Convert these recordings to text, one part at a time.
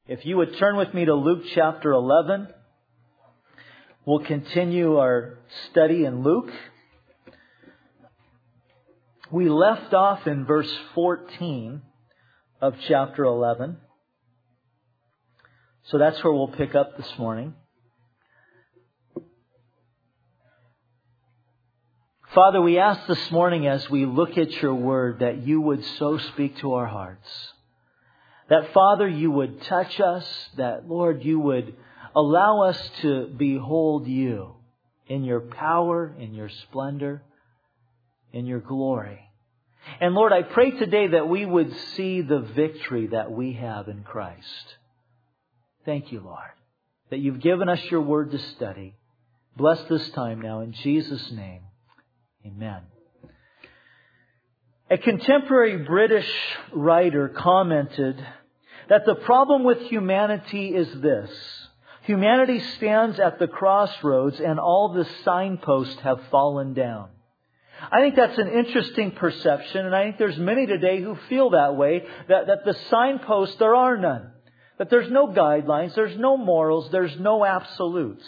If you would turn with me to Luke chapter 11, we'll continue our study in Luke. We left off in verse 14 of chapter 11. So that's where we'll pick up this morning. Father, we ask this morning as we look at your word that you would so speak to our hearts. That, Father, you would touch us. That, Lord, you would allow us to behold you in your power, in your splendor, in your glory. And Lord, I pray today that we would see the victory that we have in Christ. Thank you, Lord, that you've given us your word to study. Bless this time now in Jesus' name. Amen. A contemporary British writer commented that the problem with humanity is this. Humanity stands at the crossroads and all the signposts have fallen down. I think that's an interesting perception, and I think there's many today who feel that way, that the signposts, there are none. That there's no guidelines, there's no morals, there's no absolutes.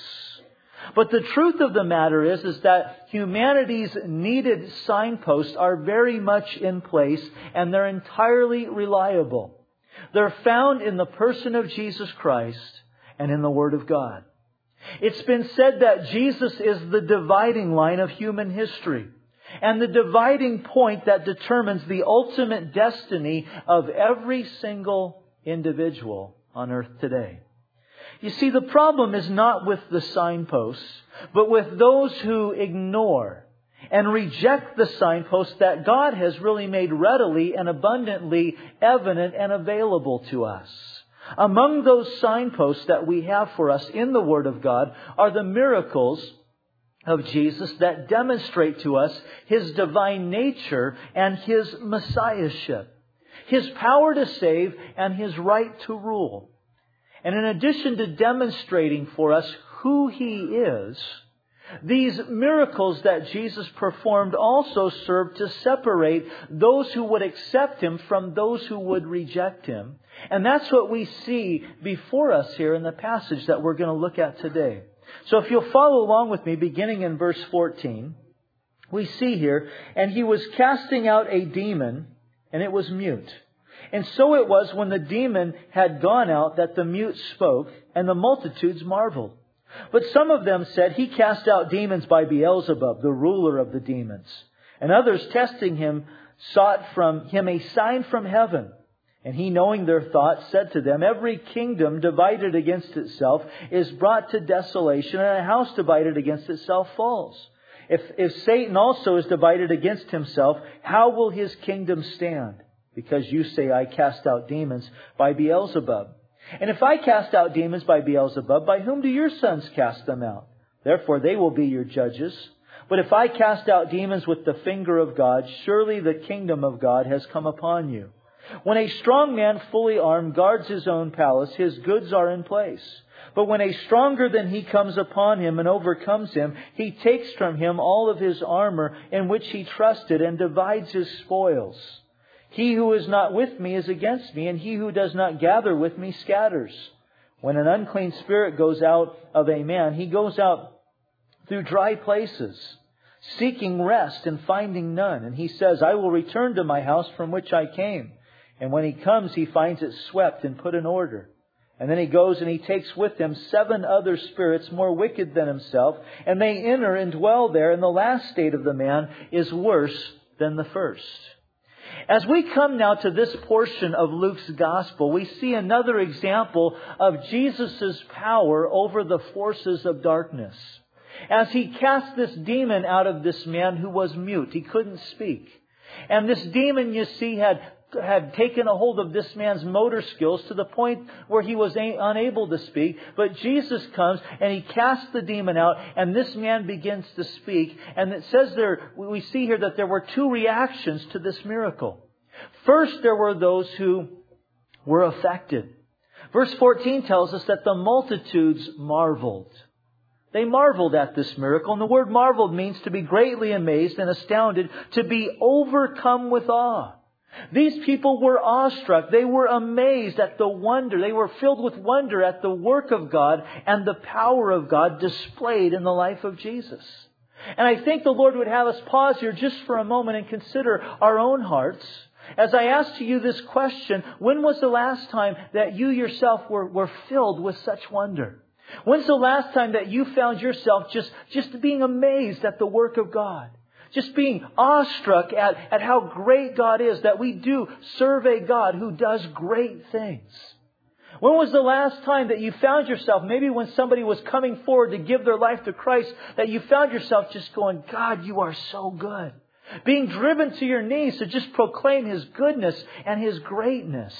But the truth of the matter is that humanity's needed signposts are very much in place and they're entirely reliable. They're found in the person of Jesus Christ and in the Word of God. It's been said that Jesus is the dividing line of human history and the dividing point that determines the ultimate destiny of every single individual on earth today. You see, the problem is not with the signposts, but with those who ignore and reject the signposts that God has really made readily and abundantly evident and available to us. Among those signposts that we have for us in the Word of God are the miracles of Jesus that demonstrate to us His divine nature and His Messiahship, His power to save and His right to rule. And in addition to demonstrating for us who He is, these miracles that Jesus performed also serve to separate those who would accept Him from those who would reject Him. And that's what we see before us here in the passage that we're going to look at today. So if you'll follow along with me, beginning in verse 14, we see here, and he was casting out a demon, and it was mute. And so it was when the demon had gone out that the mute spoke, and the multitudes marveled. But some of them said, he cast out demons by Beelzebub, the ruler of the demons. And others, testing him, sought from him a sign from heaven. And he, knowing their thoughts, said to them, every kingdom divided against itself is brought to desolation, and a house divided against itself falls. If Satan also is divided against himself, how will his kingdom stand? Because you say, I cast out demons by Beelzebub. And if I cast out demons by Beelzebub, by whom do your sons cast them out? Therefore they will be your judges. But if I cast out demons with the finger of God, surely the kingdom of God has come upon you. When a strong man fully armed guards his own palace, his goods are in place. But when a stronger than he comes upon him and overcomes him, he takes from him all of his armor in which he trusted and divides his spoils. He who is not with me is against me, and he who does not gather with me scatters. When an unclean spirit goes out of a man, he goes out through dry places, seeking rest and finding none. And he says, I will return to my house from which I came. And when he comes, he finds it swept and put in order. And then he goes and he takes with him 7 other spirits more wicked than himself, and they enter and dwell there, and the last state of the man is worse than the first. As we come now to this portion of Luke's Gospel, we see another example of Jesus' power over the forces of darkness. As he cast this demon out of this man who was mute, he couldn't speak. And this demon, you see, had taken a hold of this man's motor skills to the point where he was unable to speak. But Jesus comes and he casts the demon out, and this man begins to speak. And it says there, we see here that there were 2 reactions to this miracle. First, there were those who were affected. Verse 14 tells us that the multitudes marveled. They marveled at this miracle. And the word marveled means to be greatly amazed and astounded, to be overcome with awe. These people were awestruck. They were amazed at the wonder. They were filled with wonder at the work of God and the power of God displayed in the life of Jesus. And I think the Lord would have us pause here just for a moment and consider our own hearts. As I ask to you this question, when was the last time that you yourself were filled with such wonder? When's the last time that you found yourself just being amazed at the work of God? Just being awestruck at how great God is, that we do serve a God who does great things. When was the last time that you found yourself, maybe when somebody was coming forward to give their life to Christ, that you found yourself just going, God, you are so good. Being driven to your knees to just proclaim His goodness and His greatness.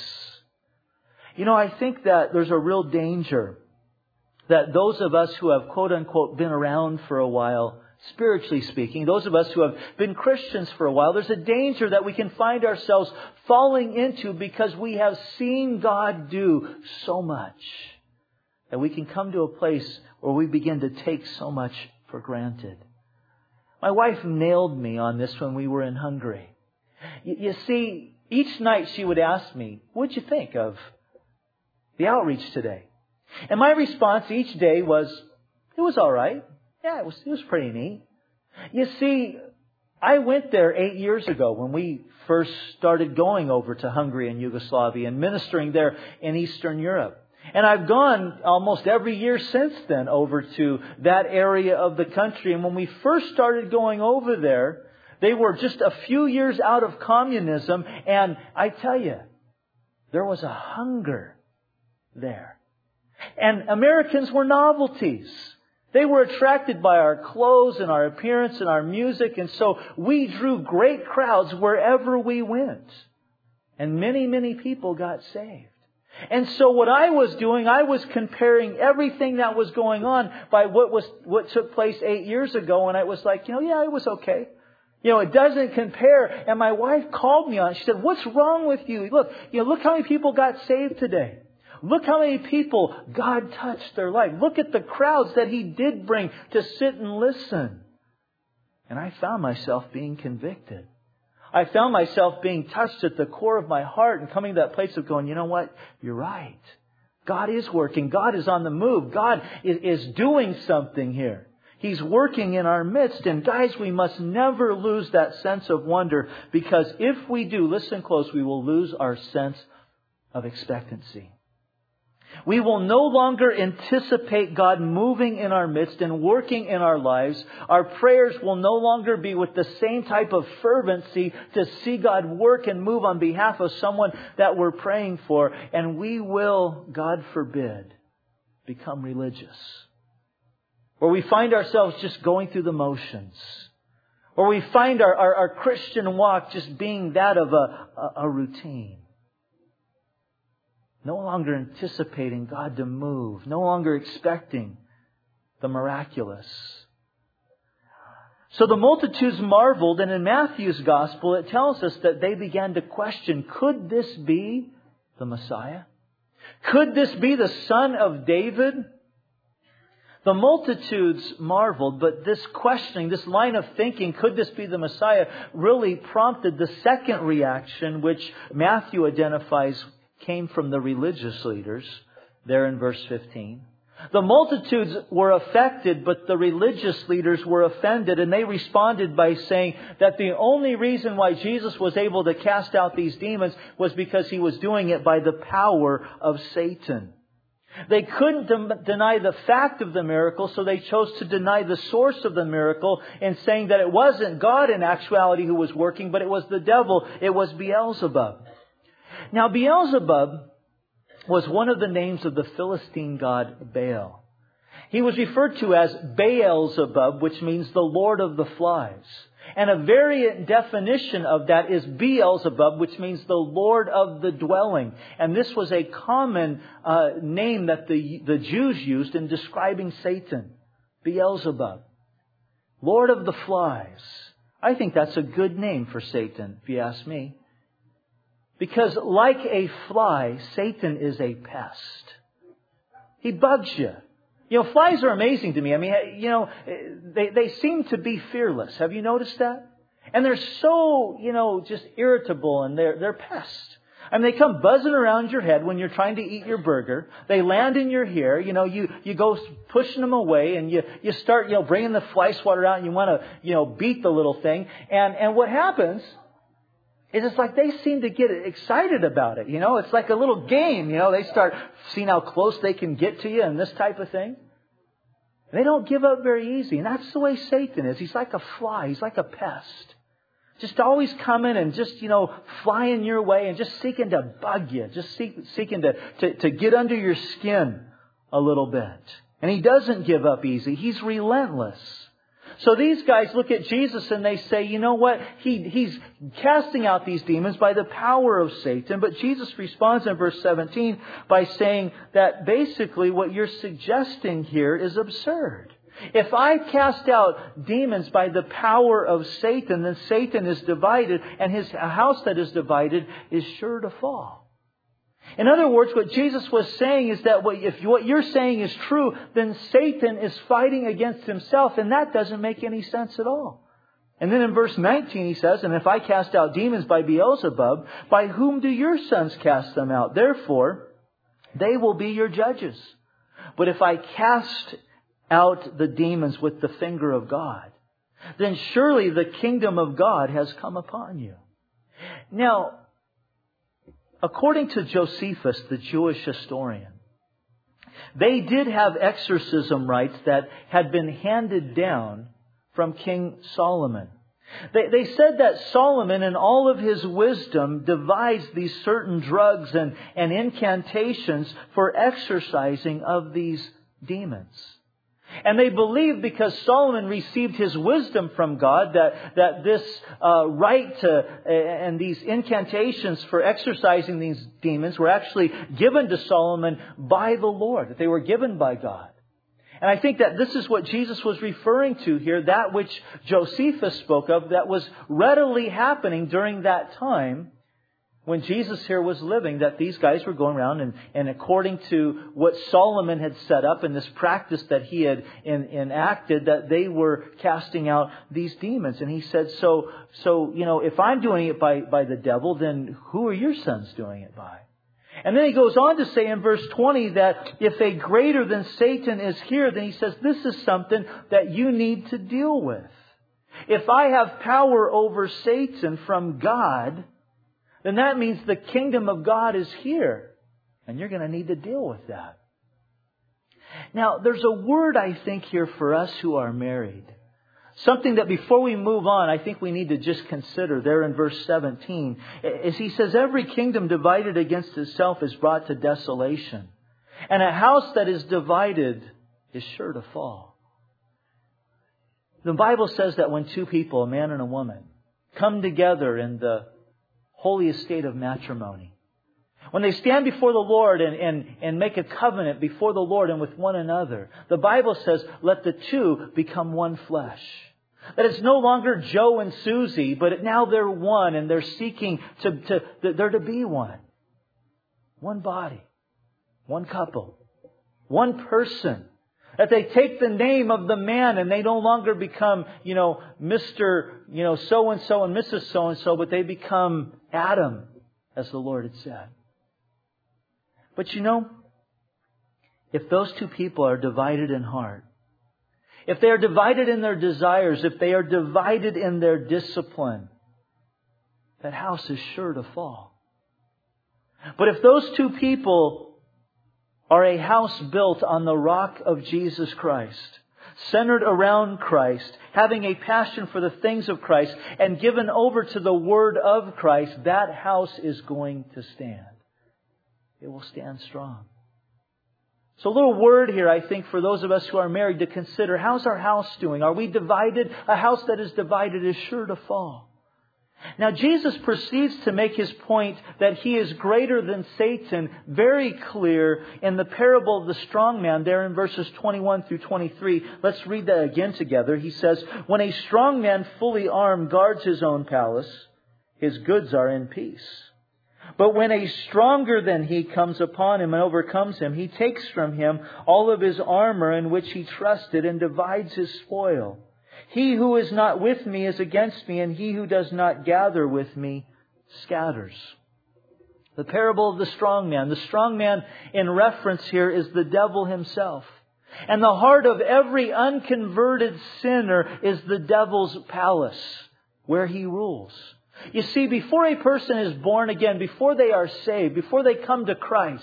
You know, I think that there's a real danger that those of us who have quote unquote been around for a while, spiritually speaking, those of us who have been Christians for a while, there's a danger that we can find ourselves falling into because we have seen God do so much. That we can come to a place where we begin to take so much for granted. My wife nailed me on this when we were in Hungary. You see, each night she would ask me, what'd you think of the outreach today? And my response each day was, it was all right. Yeah, it was pretty neat. You see, I went there 8 years ago when we first started going over to Hungary and Yugoslavia and ministering there in Eastern Europe. And I've gone almost every year since then over to that area of the country. And when we first started going over there, they were just a few years out of communism. And I tell you, there was a hunger there. And Americans were novelties. They were attracted by our clothes and our appearance and our music. And so we drew great crowds wherever we went. And many, many people got saved. And so what I was doing, I was comparing everything that was going on by what took place 8 years ago. And I was like, yeah, it was okay. It doesn't compare. And my wife called me on it. She said, what's wrong with you? Look how many people got saved today. Look how many people God touched their life. Look at the crowds that He did bring to sit and listen. And I found myself being convicted. I found myself being touched at the core of my heart and coming to that place of going, you know what? You're right. God is working. God is on the move. God is doing something here. He's working in our midst. And guys, we must never lose that sense of wonder, because if we do, listen close, we will lose our sense of expectancy. We will no longer anticipate God moving in our midst and working in our lives. Our prayers will no longer be with the same type of fervency to see God work and move on behalf of someone that we're praying for. And we will, God forbid, become religious. Or we find ourselves just going through the motions. Or we find our Christian walk just being that of a routine. No longer anticipating God to move. No longer expecting the miraculous. So the multitudes marveled, and in Matthew's Gospel it tells us that they began to question, could this be the Messiah? Could this be the Son of David? The multitudes marveled, but this questioning, this line of thinking, could this be the Messiah, really prompted the second reaction, which Matthew identifies came from the religious leaders, there in verse 15. The multitudes were affected, but the religious leaders were offended, and they responded by saying that the only reason why Jesus was able to cast out these demons was because He was doing it by the power of Satan. They couldn't deny the fact of the miracle, so they chose to deny the source of the miracle in saying that it wasn't God in actuality who was working, but it was the devil. It was Beelzebub. Now, Beelzebub was one of the names of the Philistine god Baal. He was referred to as Beelzebub, which means the Lord of the Flies. And a variant definition of that is Beelzebub, which means the Lord of the Dwelling. And this was a common name that the Jews used in describing Satan. Beelzebub. Lord of the Flies. I think that's a good name for Satan, if you ask me. Because like a fly, Satan is a pest. He bugs you. Flies are amazing to me. I mean, they seem to be fearless. Have you noticed that? And they're so, just irritable, and they're pests. And they come buzzing around your head when you're trying to eat your burger. They land in your hair. You go pushing them away, and you start, bringing the fly swatter out, and you want to, beat the little thing. And what happens is it's like they seem to get excited about it. It's like a little game. They start seeing how close they can get to you and this type of thing. They don't give up very easy. And that's the way Satan is. He's like a fly. He's like a pest. Just always coming and just, flying your way and just seeking to bug you. Just seeking to get under your skin a little bit. And he doesn't give up easy. He's relentless. So these guys look at Jesus and they say, you know what? He's casting out these demons by the power of Satan. But Jesus responds in verse 17 by saying that basically what you're suggesting here is absurd. If I cast out demons by the power of Satan, then Satan is divided, and his house that is divided is sure to fall. In other words, what Jesus was saying is that if what you're saying is true, then Satan is fighting against himself, and that doesn't make any sense at all. And then in verse 19 he says, and if I cast out demons by Beelzebub, by whom do your sons cast them out? Therefore, they will be your judges. But if I cast out the demons with the finger of God, then surely the kingdom of God has come upon you. Now, according to Josephus, the Jewish historian, they did have exorcism rites that had been handed down from King Solomon. They said that Solomon, in all of his wisdom, devised these certain drugs and incantations for exorcising of these demons. And they believed because Solomon received his wisdom from God that this right and these incantations for exorcising these demons were actually given to Solomon by the Lord, that they were given by God. And I think that this is what Jesus was referring to here, that which Josephus spoke of that was readily happening during that time when Jesus here was living, that these guys were going around and according to what Solomon had set up and this practice that he had enacted, that they were casting out these demons. And he said, so if I'm doing it by the devil, then who are your sons doing it by? And then he goes on to say in verse 20 that if a greater than Satan is here, then he says this is something that you need to deal with. If I have power over Satan from God, then that means the kingdom of God is here. And you're going to need to deal with that. Now, there's a word, I think, here for us who are married. Something that before we move on, I think we need to just consider there in verse 17. As he says, every kingdom divided against itself is brought to desolation. And a house that is divided is sure to fall. The Bible says that when two people, a man and a woman, come together in the holy estate of matrimony, when they stand before the Lord and make a covenant before the Lord and with one another, the Bible says, let the two become one flesh. That it's no longer Joe and Susie, but now they're one and they're seeking they're to be one. One body, one couple, one person. That they take the name of the man and they no longer become, Mr. So-and-so and Mrs. So-and-so, but they become Adam, as the Lord had said. But if those two people are divided in heart, if they are divided in their desires, if they are divided in their discipline, that house is sure to fall. But if those two people are a house built on the rock of Jesus Christ, centered around Christ, having a passion for the things of Christ, and given over to the Word of Christ, that house is going to stand. It will stand strong. So a little word here, I think, for those of us who are married to consider, how's our house doing? Are we divided? A house that is divided is sure to fall. Now, Jesus proceeds to make his point that he is greater than Satan very clear in the parable of the strong man there in verses 21 through 23. Let's read that again together. He says, when a strong man fully armed guards his own palace, his goods are in peace. But when a stronger than he comes upon him and overcomes him, he takes from him all of his armor in which he trusted and divides his spoil. He who is not with me is against me, and he who does not gather with me scatters. The parable of the strong man. The strong man in reference here is the devil himself. And the heart of every unconverted sinner is the devil's palace, where he rules. You see, before a person is born again, before they are saved, before they come to Christ,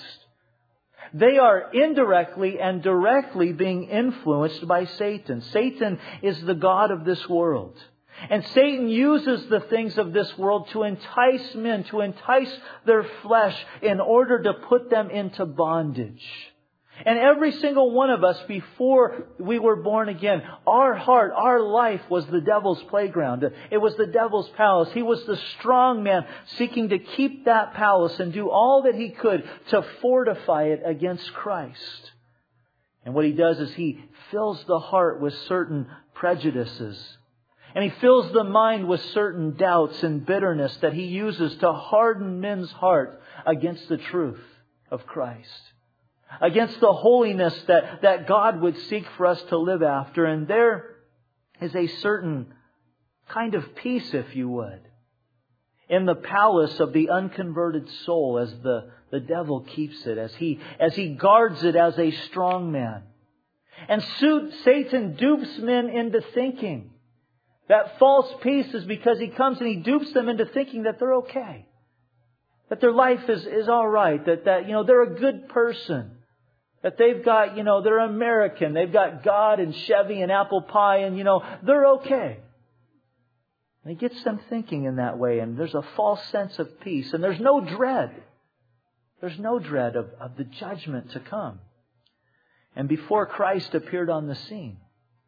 they are indirectly and directly being influenced by Satan. Satan is the god of this world. And Satan uses the things of this world to entice men, to entice their flesh in order to put them into bondage. And every single one of us, before we were born again, our heart, our life was the devil's playground. It was the devil's palace. He was the strong man seeking to keep that palace and do all that he could to fortify it against Christ. And what he does is he fills the heart with certain prejudices. And he fills the mind with certain doubts and bitterness that he uses to harden men's heart against the truth of Christ. Against the holiness that God would seek for us to live after. And there is a certain kind of peace, if you would, in the palace of the unconverted soul as the devil keeps it, as he guards it as a strong man. And Satan dupes men into thinking that false peace is because he comes and he dupes them into thinking that they're okay. That their life is all right. That they're a good person. That they've got, they're American. They've got God and Chevy and apple pie and, they're okay. And he gets them thinking in that way. And there's a false sense of peace. And there's no dread. There's no dread of the judgment to come. And before Christ appeared on the scene,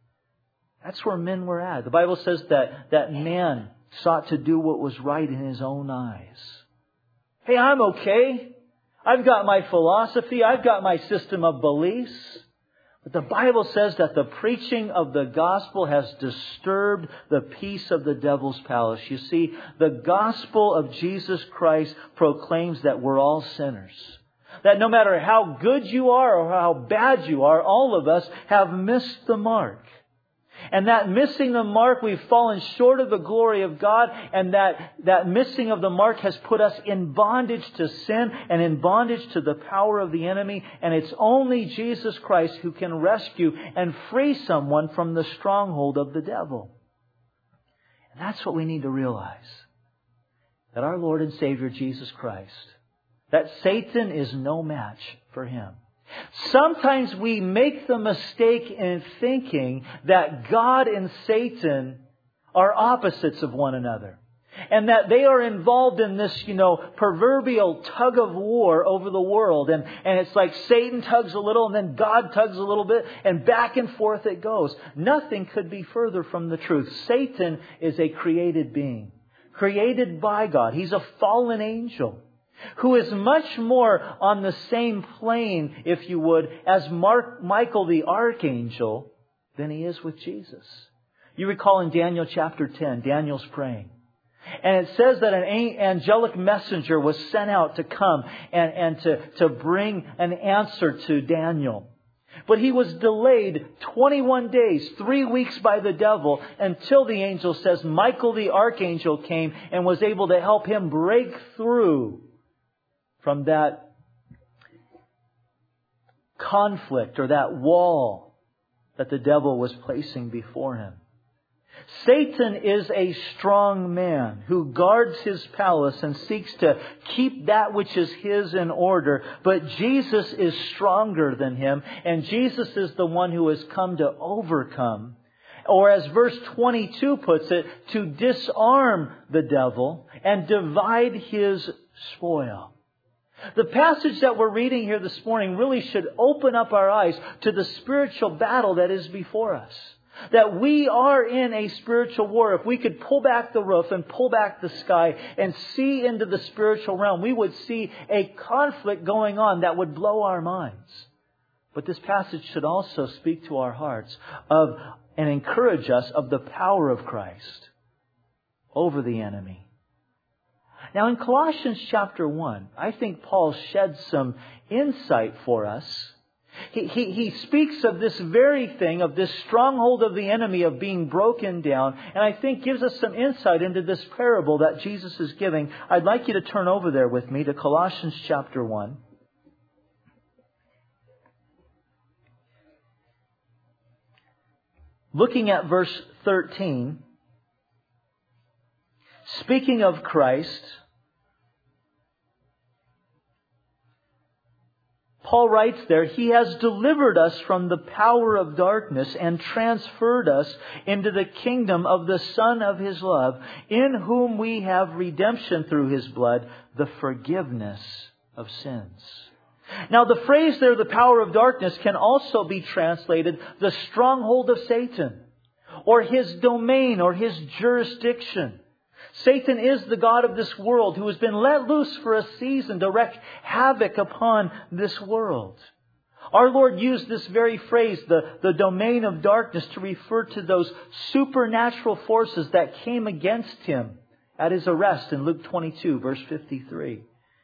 that's where men were at. The Bible says that man sought to do what was right in his own eyes. Hey, I'm okay. I've got my philosophy. I've got my system of beliefs. But the Bible says that the preaching of the gospel has disturbed the peace of the devil's palace. You see, the gospel of Jesus Christ proclaims that we're all sinners. That no matter how good you are or how bad you are, all of us have missed the mark. And that missing the mark, we've fallen short of the glory of God. And that missing of the mark has put us in bondage to sin and in bondage to the power of the enemy. And it's only Jesus Christ who can rescue and free someone from the stronghold of the devil. And that's what we need to realize. That our Lord and Savior Jesus Christ, that Satan is no match for Him. Sometimes we make the mistake in thinking that God and Satan are opposites of one another. And that they are involved in this, proverbial tug of war over the world. And it's like Satan tugs a little and then God tugs a little bit and back and forth it goes. Nothing could be further from the truth. Satan is a created being, created by God. He's a fallen angel, who is much more on the same plane, if you would, as Michael the archangel than he is with Jesus. You recall in Daniel chapter 10, Daniel's praying. And it says that an angelic messenger was sent out to come and to bring an answer to Daniel. But he was delayed 21 days, 3 weeks by the devil, until the angel says Michael the archangel came and was able to help him break through from that conflict or that wall that the devil was placing before him. Satan is a strong man who guards his palace and seeks to keep that which is his in order. But Jesus is stronger than him, and Jesus is the one who has come to overcome. Or as verse 22 puts it, to disarm the devil and divide his spoil. The passage that we're reading here this morning really should open up our eyes to the spiritual battle that is before us. That we are in a spiritual war. If we could pull back the roof and pull back the sky and see into the spiritual realm, we would see a conflict going on that would blow our minds. But this passage should also speak to our hearts and encourage us of the power of Christ over the enemy. Now in Colossians chapter 1, I think Paul sheds some insight for us He speaks of this very thing, of this stronghold of the enemy of being broken down, and I think gives us some insight into this parable that Jesus is giving. I'd like you to turn over there with me to Colossians chapter 1. Looking at verse 13, speaking of Christ, Paul writes there, He has delivered us from the power of darkness and transferred us into the kingdom of the Son of His love, in whom we have redemption through His blood, the forgiveness of sins. Now the phrase there, the power of darkness, can also be translated the stronghold of Satan, or his domain, or his jurisdiction. Satan is the god of this world who has been let loose for a season to wreak havoc upon this world. Our Lord used this very phrase, the domain of darkness, to refer to those supernatural forces that came against Him at His arrest in Luke 22, verse 53.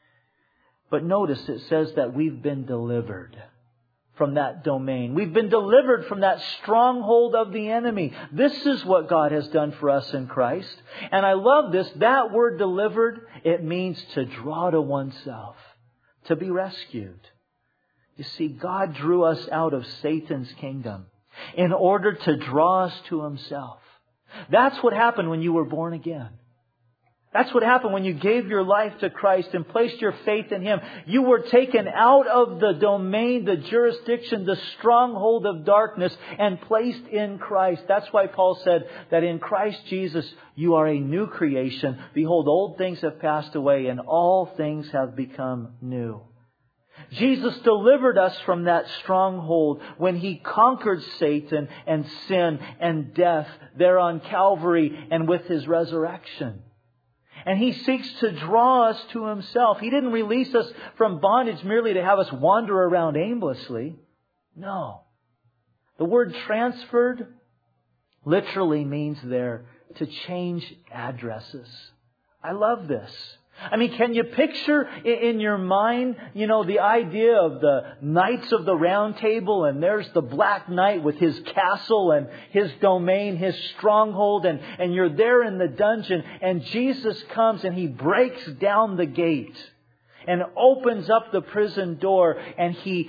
But notice it says that we've been delivered from that domain. We've been delivered from that stronghold of the enemy. This is what God has done for us in Christ. And I love this. That word delivered, it means to draw to oneself, to be rescued. You see, God drew us out of Satan's kingdom in order to draw us to Himself. That's what happened when you were born again. That's what happened when you gave your life to Christ and placed your faith in Him. You were taken out of the domain, the jurisdiction, the stronghold of darkness and placed in Christ. That's why Paul said that in Christ Jesus you are a new creation. Behold, old things have passed away and all things have become new. Jesus delivered us from that stronghold when He conquered Satan and sin and death there on Calvary and with His resurrection. And He seeks to draw us to Himself. He didn't release us from bondage merely to have us wander around aimlessly. No. The word transferred literally means there to change addresses. I love this. I mean, can you picture in your mind, the idea of the Knights of the Round Table, and there's the Black Knight with his castle and his domain, his stronghold, and you're there in the dungeon, and Jesus comes and He breaks down the gate and opens up the prison door, and He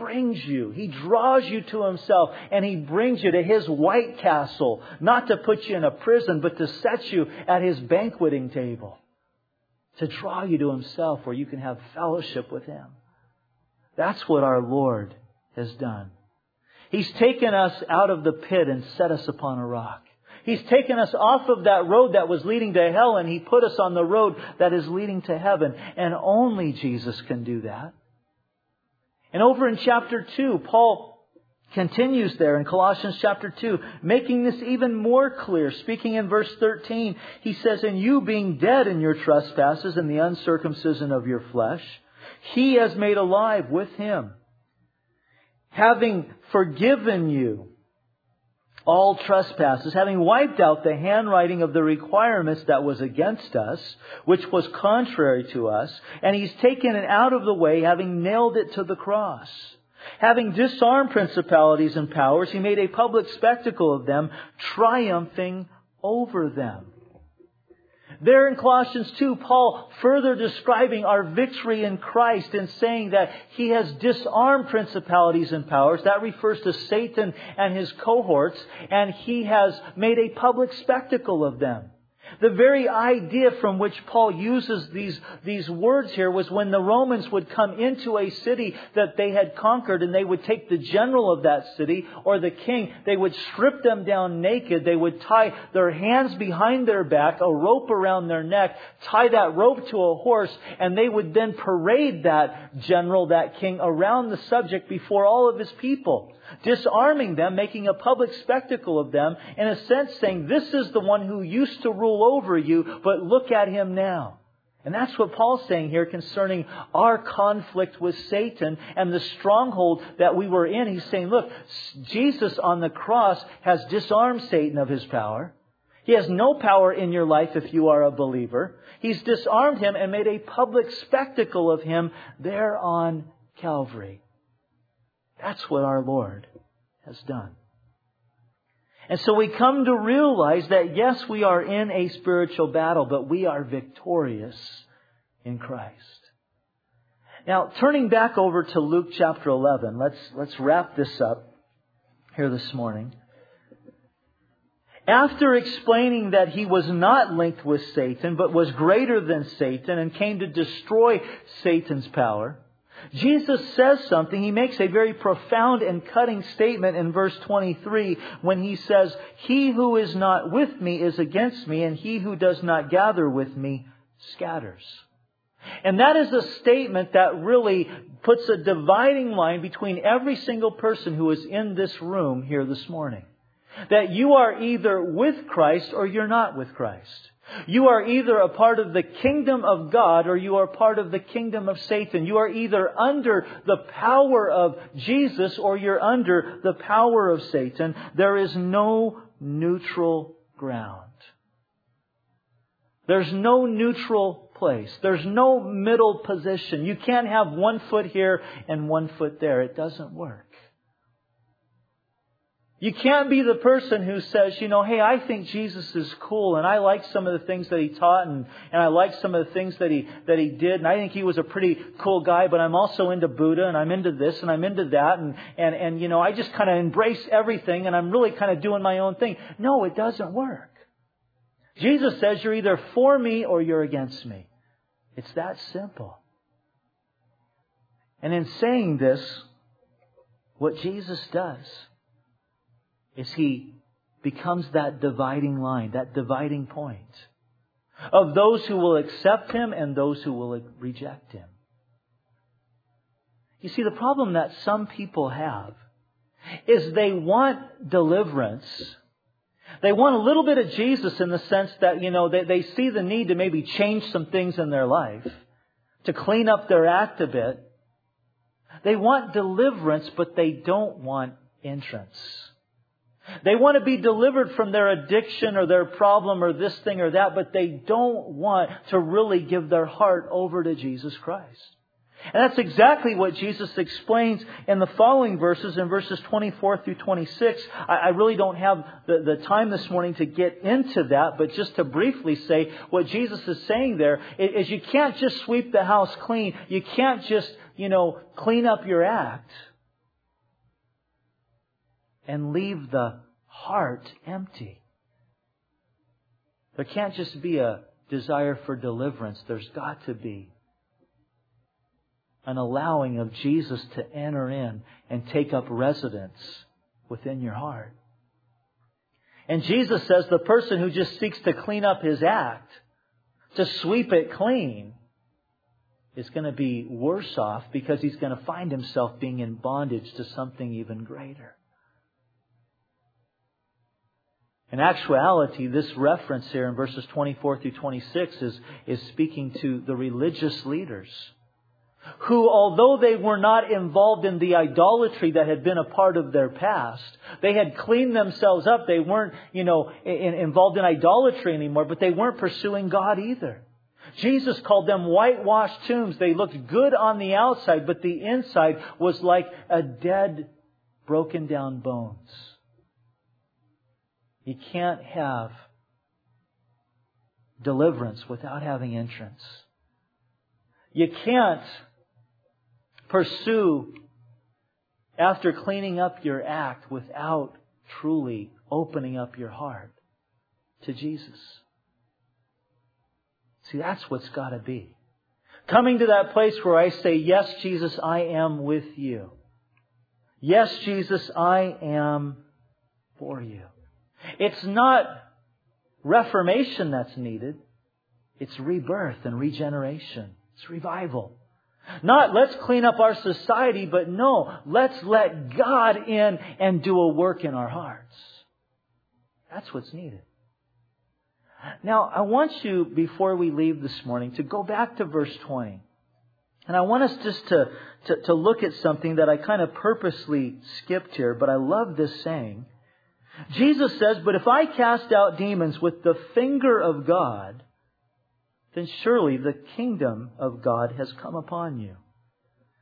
draws you to Himself, and He brings you to His white castle, not to put you in a prison, but to set you at His banqueting table. To draw you to Himself where you can have fellowship with Him. That's what our Lord has done. He's taken us out of the pit and set us upon a rock. He's taken us off of that road that was leading to hell, and He put us on the road that is leading to heaven. And only Jesus can do that. And over in chapter 2, Paul continues there in Colossians chapter 2, making this even more clear. Speaking in verse 13, he says, "And you being dead in your trespasses and the uncircumcision of your flesh, He has made alive with Him, having forgiven you all trespasses, having wiped out the handwriting of the requirements that was against us, which was contrary to us, and He's taken it out of the way, having nailed it to the cross. Having disarmed principalities and powers, He made a public spectacle of them, triumphing over them." There in Colossians 2, Paul further describing our victory in Christ and saying that He has disarmed principalities and powers. That refers to Satan and his cohorts, and He has made a public spectacle of them. The very idea from which Paul uses these words here was when the Romans would come into a city that they had conquered, and they would take the general of that city or the king. They would strip them down naked. They would tie their hands behind their back, a rope around their neck, tie that rope to a horse, and they would then parade that general, that king, around the subject before all of his people, disarming them, making a public spectacle of them, in a sense saying, this is the one who used to rule over you, but look at him now. And that's what Paul's saying here concerning our conflict with Satan and the stronghold that we were in. He's saying, look, Jesus on the cross has disarmed Satan of his power. He has no power in your life if you are a believer. He's disarmed him and made a public spectacle of him there on Calvary. That's what our Lord has done. And so we come to realize that yes, we are in a spiritual battle, but we are victorious in Christ. Now, turning back over to Luke chapter 11, let's wrap this up here this morning. After explaining that He was not linked with Satan, but was greater than Satan and came to destroy Satan's power, Jesus says something. He makes a very profound and cutting statement in verse 23 when He says, "He who is not with me is against me, and he who does not gather with me scatters." And that is a statement that really puts a dividing line between every single person who is in this room here this morning. That you are either with Christ or you're not with Christ. You are either a part of the kingdom of God or you are part of the kingdom of Satan. You are either under the power of Jesus or you're under the power of Satan. There is no neutral ground. There's no neutral place. There's no middle position. You can't have one foot here and one foot there. It doesn't work. You can't be the person who says, hey, I think Jesus is cool and I like some of the things that He taught and I like some of the things that he did and I think he was a pretty cool guy, but I'm also into Buddha and I'm into this and I'm into that and I just kind of embrace everything and I'm really kind of doing my own thing. No, it doesn't work. Jesus says you're either for me or you're against me. It's that simple. And in saying this, what Jesus does is He becomes that dividing line, that dividing point of those who will accept Him and those who will reject Him. You see, the problem that some people have is they want deliverance. They want a little bit of Jesus in the sense that, they see the need to maybe change some things in their life, to clean up their act a bit. They want deliverance, but they don't want entrance. They want to be delivered from their addiction or their problem or this thing or that, but they don't want to really give their heart over to Jesus Christ. And that's exactly what Jesus explains in the following verses, in verses 24 through 26. I really don't have the time this morning to get into that, but just to briefly say what Jesus is saying there is you can't just sweep the house clean. You can't just, clean up your act and leave the heart empty. There can't just be a desire for deliverance. There's got to be an allowing of Jesus to enter in and take up residence within your heart. And Jesus says the person who just seeks to clean up his act, to sweep it clean, is going to be worse off because he's going to find himself being in bondage to something even greater. In actuality, this reference here in verses 24 through 26 is speaking to the religious leaders who, although they were not involved in the idolatry that had been a part of their past, they had cleaned themselves up. They weren't, involved in idolatry anymore, but they weren't pursuing God either. Jesus called them whitewashed tombs. They looked good on the outside, but the inside was like a dead, broken down bones. You can't have deliverance without having entrance. You can't pursue after cleaning up your act without truly opening up your heart to Jesus. See, that's what's got to be. Coming to that place where I say, yes, Jesus, I am with you. Yes, Jesus, I am for you. It's not reformation that's needed. It's rebirth and regeneration. It's revival. Not let's clean up our society, but no, let's let God in and do a work in our hearts. That's what's needed. Now, I want you, before we leave this morning, to go back to verse 20. And I want us just to look at something that I kind of purposely skipped here, but I love this saying. Jesus says, but if I cast out demons with the finger of God, then surely the kingdom of God has come upon you.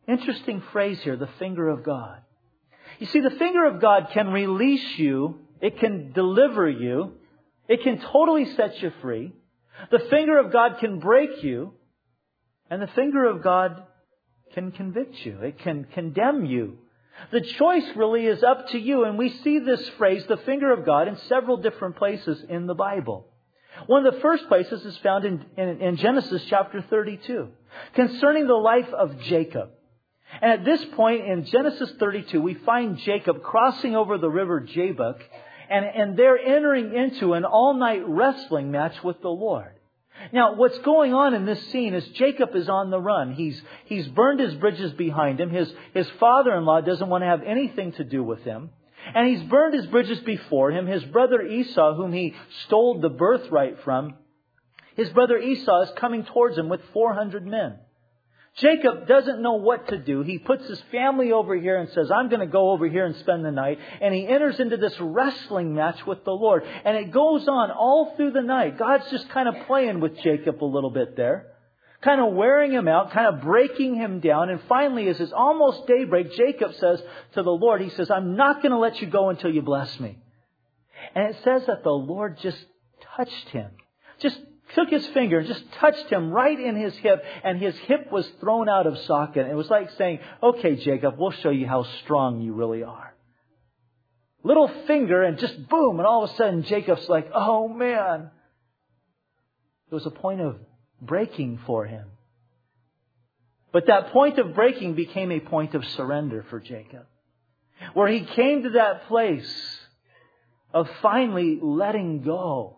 Interesting phrase here, the finger of God. You see, the finger of God can release you. It can deliver you. It can totally set you free. The finger of God can break you. And the finger of God can convict you. It can condemn you. The choice really is up to you. And we see this phrase, the finger of God, in several different places in the Bible. One of the first places is found in Genesis chapter 32, concerning the life of Jacob. And at this point in Genesis 32, we find Jacob crossing over the river Jabbok, and they're entering into an all-night wrestling match with the Lord. Now, what's going on in this scene is Jacob is on the run. He's burned his bridges behind him. His father-in-law doesn't want to have anything to do with him. And he's burned his bridges before him. His brother Esau, whom he stole the birthright from, his brother Esau is coming towards him with 400 men. Jacob doesn't know what to do. He puts his family over here and says, I'm going to go over here and spend the night. And he enters into this wrestling match with the Lord. And it goes on all through the night. God's just kind of playing with Jacob a little bit there. Kind of wearing him out, kind of breaking him down. And finally, as it's almost daybreak, Jacob says to the Lord, he says, I'm not going to let you go until you bless me. And it says that the Lord just touched him. Just took his finger and just touched him right in his hip, and his hip was thrown out of socket. It was like saying, okay, Jacob, we'll show you how strong you really are. Little finger, and just boom, and all of a sudden Jacob's like, oh man. It was a point of breaking for him. But that point of breaking became a point of surrender for Jacob, where he came to that place of finally letting go.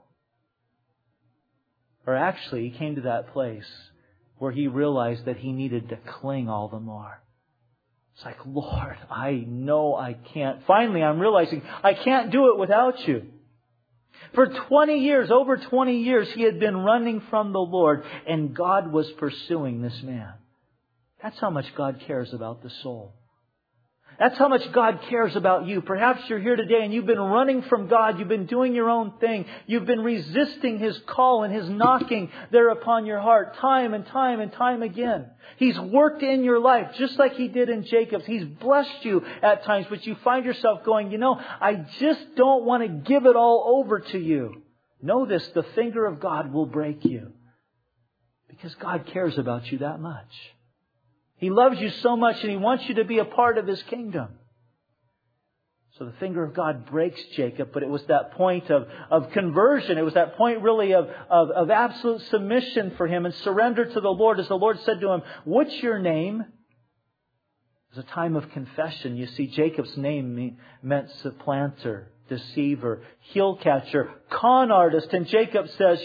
Or actually, he came to that place where he realized that he needed to cling all the more. It's like, Lord, I know I can't. Finally, I'm realizing I can't do it without you. For 20 years, over 20 years, he had been running from the Lord, and God was pursuing this man. That's how much God cares about the soul. That's how much God cares about you. Perhaps you're here today and you've been running from God. You've been doing your own thing. You've been resisting His call and His knocking there upon your heart time and time and time again. He's worked in your life just like He did in Jacob's. He's blessed you at times, but you find yourself going, I just don't want to give it all over to you. Know this, the finger of God will break you because God cares about you that much. He loves you so much and He wants you to be a part of His kingdom. So the finger of God breaks Jacob, but it was that point of conversion. It was that point really of absolute submission for him and surrender to the Lord. As the Lord said to him, what's your name? It was a time of confession. You see, Jacob's name meant supplanter, deceiver, heel catcher, con artist. And Jacob says,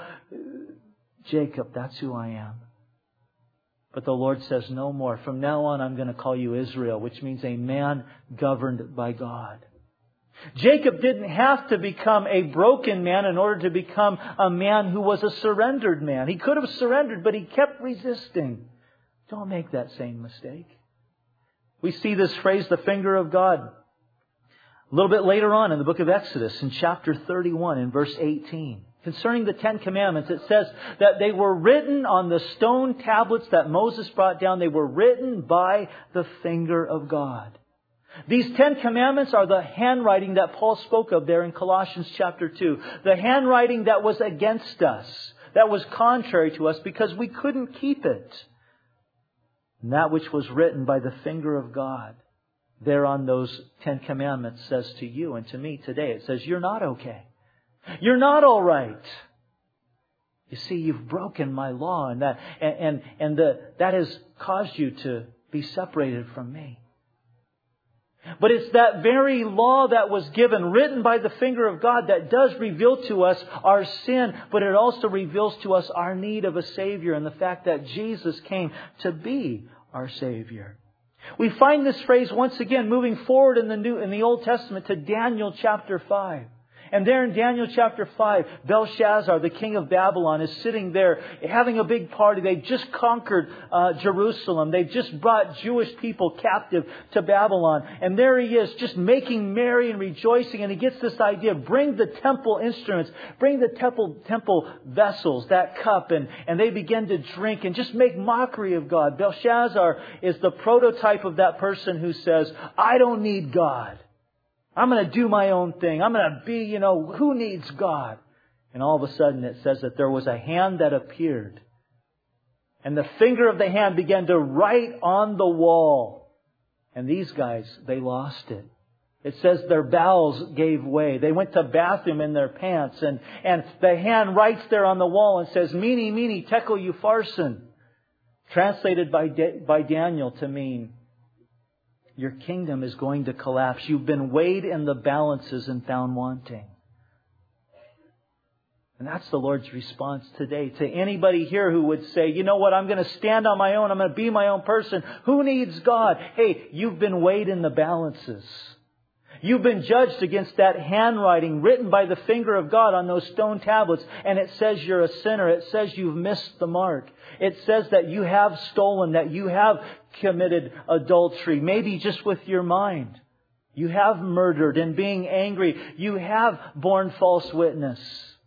Jacob, that's who I am. But the Lord says, no more. From now on, I'm going to call you Israel, which means a man governed by God. Jacob didn't have to become a broken man in order to become a man who was a surrendered man. He could have surrendered, but he kept resisting. Don't make that same mistake. We see this phrase, the finger of God, a little bit later on in the book of Exodus, in chapter 31, in verse 18. Concerning the 10 Commandments, it says that they were written on the stone tablets that Moses brought down. They were written by the finger of God. These 10 Commandments are the handwriting that Paul spoke of there in Colossians chapter 2. The handwriting that was against us, that was contrary to us because we couldn't keep it. And that which was written by the finger of God there on those 10 Commandments says to you and to me today, it says, you're not okay. You're not all right. You see, you've broken my law, and that has caused you to be separated from me. But it's that very law that was given, written by the finger of God, that does reveal to us our sin, but it also reveals to us our need of a Savior and the fact that Jesus came to be our Savior. We find this phrase once again moving forward in the Old Testament to Daniel chapter 5. And there in Daniel chapter 5, Belshazzar, the king of Babylon, is sitting there having a big party. They've just conquered Jerusalem. They've just brought Jewish people captive to Babylon. And there he is, just making merry and rejoicing. And he gets this idea, bring the temple instruments, bring the temple vessels, that cup. And they begin to drink and just make mockery of God. Belshazzar is the prototype of that person who says, I don't need God. I'm going to do my own thing. I'm going to be, who needs God? And all of a sudden it says that there was a hand that appeared. And the finger of the hand began to write on the wall. And these guys, they lost it. It says their bowels gave way. They went to bathroom in their pants. And the hand writes there on the wall and says, Mene, mene, tekel upharsin. Translated by Daniel to mean, your kingdom is going to collapse. You've been weighed in the balances and found wanting. And that's the Lord's response today to anybody here who would say, you know what, I'm going to stand on my own. I'm going to be my own person. Who needs God? Hey, you've been weighed in the balances. You've been judged against that handwriting written by the finger of God on those stone tablets. And it says you're a sinner. It says you've missed the mark. It says that you have stolen, that you have committed adultery, maybe just with your mind. You have murdered and being angry. You have borne false witness.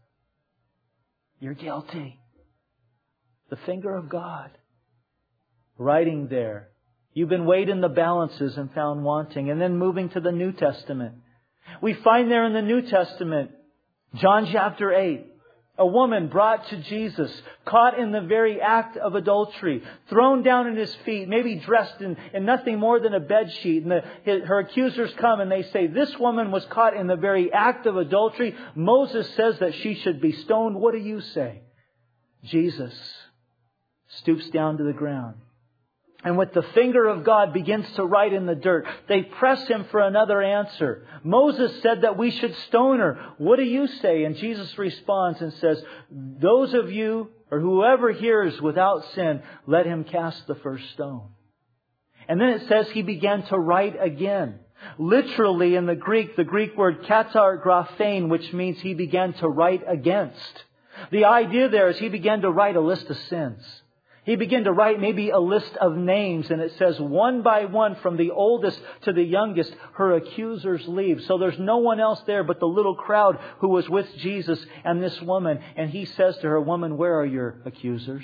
You're guilty. The finger of God writing there. You've been weighed in the balances and found wanting. And then moving to the New Testament. We find there in the New Testament, John chapter 8, a woman brought to Jesus, caught in the very act of adultery, thrown down at His feet, maybe dressed in nothing more than a bedsheet. And her accusers come and they say, this woman was caught in the very act of adultery. Moses says that she should be stoned. What do you say? Jesus stoops down to the ground. And with the finger of God begins to write in the dirt. They press Him for another answer. Moses said that we should stone her. What do you say? And Jesus responds and says, those of you or whoever hears without sin, let him cast the first stone. And then it says He began to write again. Literally in the Greek word katar graphein, which means He began to write against. The idea there is He began to write a list of sins. He began to write maybe a list of names, and it says one by one from the oldest to the youngest, her accusers leave. So there's no one else there but the little crowd who was with Jesus and this woman. And He says to her, woman, where are your accusers?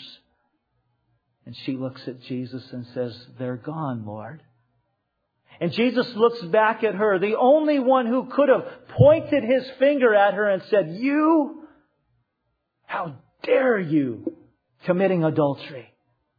And she looks at Jesus and says, they're gone, Lord. And Jesus looks back at her, the only one who could have pointed His finger at her and said, you? How dare you? Committing adultery.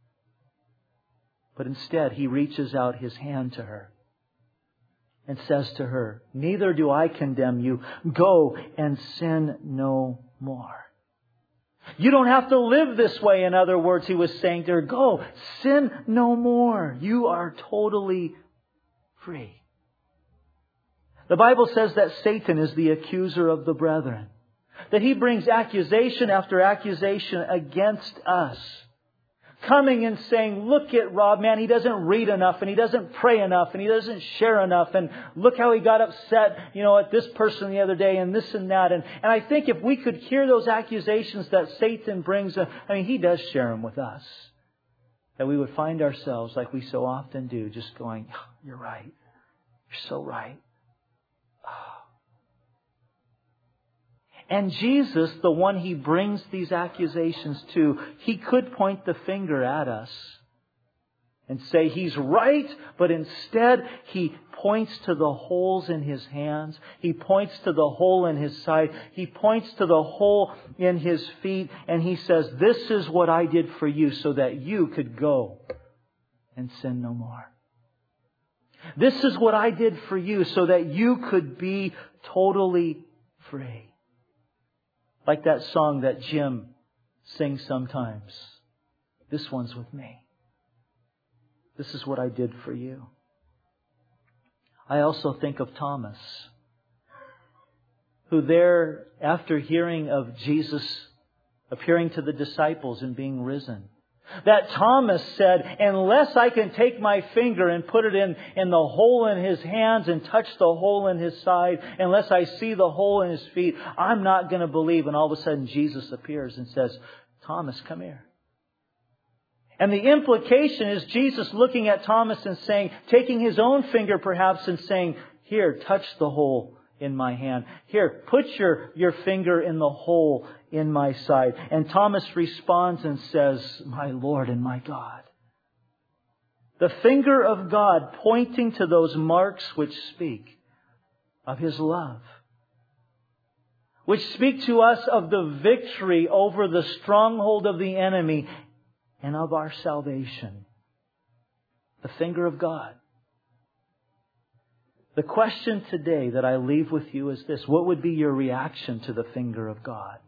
But instead, He reaches out His hand to her and says to her, neither do I condemn you. Go and sin no more. You don't have to live this way, in other words, He was saying to her. Go, sin no more. You are totally free. The Bible says that Satan is the accuser of the brethren. That he brings accusation after accusation against us. Coming and saying, look at Rob, man, he doesn't read enough and he doesn't pray enough and he doesn't share enough. And look how he got upset, at this person the other day and this and that. And I think if we could hear those accusations that Satan brings, he does share them with us. That we would find ourselves, like we so often do, just going, oh, you're right. You're so right. And Jesus, the one He brings these accusations to, He could point the finger at us and say He's right, but instead He points to the holes in His hands. He points to the hole in His side. He points to the hole in His feet. And He says, this is what I did for you so that you could go and sin no more. This is what I did for you so that you could be totally free. Like that song that Jim sings sometimes. This one's with me. This is what I did for you. I also think of Thomas, who there, after hearing of Jesus appearing to the disciples and being risen, That Thomas said, unless I can take my finger and put it in the hole in His hands and touch the hole in His side, unless I see the hole in His feet, I'm not going to believe. And all of a sudden Jesus appears and says, Thomas, come here. And the implication is Jesus looking at Thomas and saying, taking His own finger perhaps and saying, here, touch the hole in my hand. Here, put your finger in the hole in my side. And Thomas responds and says, my Lord and my God. The finger of God pointing to those marks which speak of His love. Which speak to us of the victory over the stronghold of the enemy and of our salvation. The finger of God. The question today that I leave with you is this. What would be your reaction to the finger of God?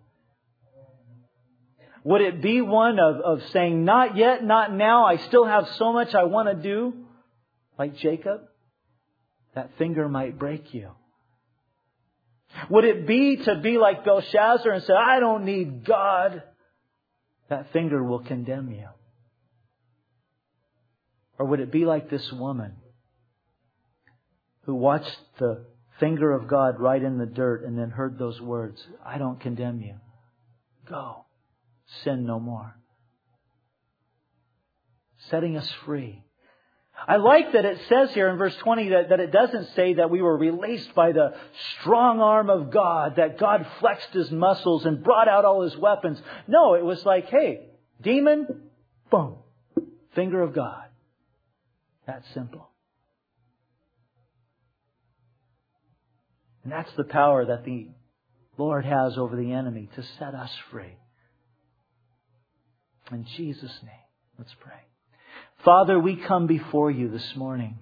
Would it be one of saying, not yet, not now, I still have so much I want to do? Like Jacob? That finger might break you. Would it be to be like Belshazzar and say, I don't need God? That finger will condemn you. Or would it be like this woman who watched the finger of God right in the dirt and then heard those words, I don't condemn you. Go. Sin no more. Setting us free. I like that it says here in verse 20 that it doesn't say that we were released by the strong arm of God, that God flexed His muscles and brought out all His weapons. No, it was like, hey, demon, boom, finger of God. That simple. And that's the power that the Lord has over the enemy to set us free. In Jesus' name, let's pray. Father, we come before You this morning,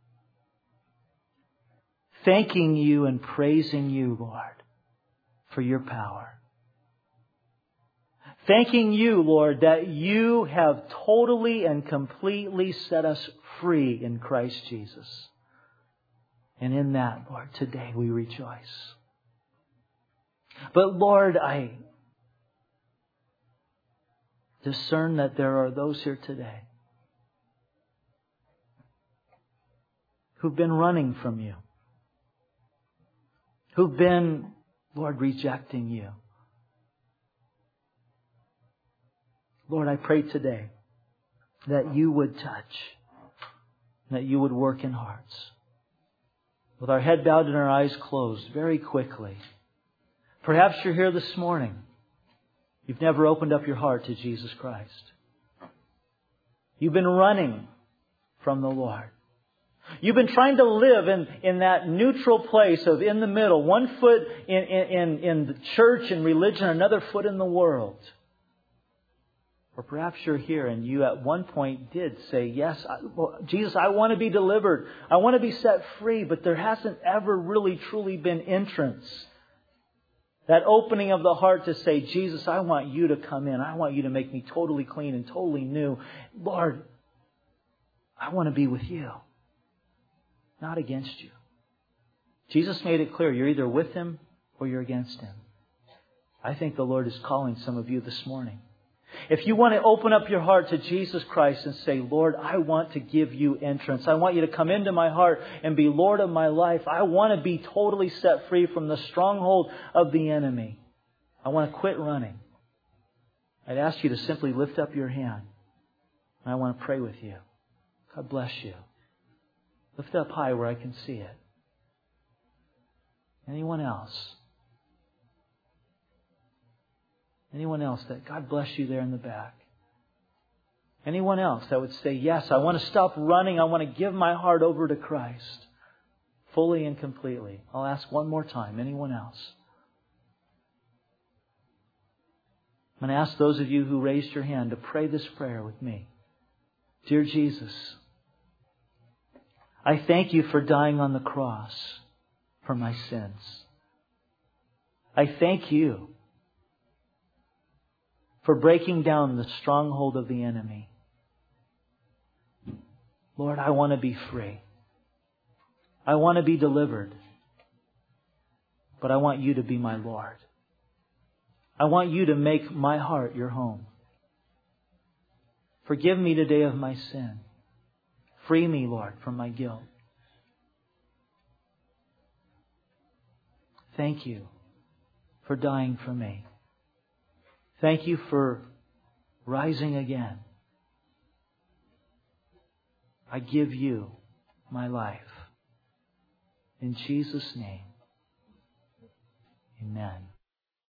thanking You and praising You, Lord, for Your power. Thanking You, Lord, that You have totally and completely set us free in Christ Jesus. And in that, Lord, today we rejoice. But Lord, I discern that there are those here today who've been running from You. Who've been, Lord, rejecting You. Lord, I pray today that You would touch, that You would work in hearts. With our head bowed and our eyes closed, very quickly. Perhaps you're here this morning. You've never opened up your heart to Jesus Christ. You've been running from the Lord. You've been trying to live in that neutral place of in the middle. One foot in the church and religion, another foot in the world. Or perhaps you're here and you at one point did say, yes, Jesus, I want to be delivered. I want to be set free. But there hasn't ever really truly been entrance. That opening of the heart to say, Jesus, I want You to come in. I want You to make me totally clean and totally new. Lord, I want to be with You, not against You. Jesus made it clear, you're either with Him or you're against Him. I think the Lord is calling some of you this morning. If you want to open up your heart to Jesus Christ and say, Lord, I want to give You entrance. I want You to come into my heart and be Lord of my life. I want to be totally set free from the stronghold of the enemy. I want to quit running. I'd ask you to simply lift up your hand. And I want to pray with you. God bless you. Lift up high where I can see it. Anyone else? Anyone else that God bless you there in the back? Anyone else that would say, yes, I want to stop running. I want to give my heart over to Christ fully and completely. I'll ask one more time. Anyone else? I'm going to ask those of you who raised your hand to pray this prayer with me. Dear Jesus, I thank You for dying on the cross for my sins. I thank You for breaking down the stronghold of the enemy. Lord, I want to be free. I want to be delivered. But I want You to be my Lord. I want You to make my heart Your home. Forgive me today of my sin. Free me, Lord, from my guilt. Thank you for dying for me. Thank you for rising again. I give you my life. In Jesus' name, amen.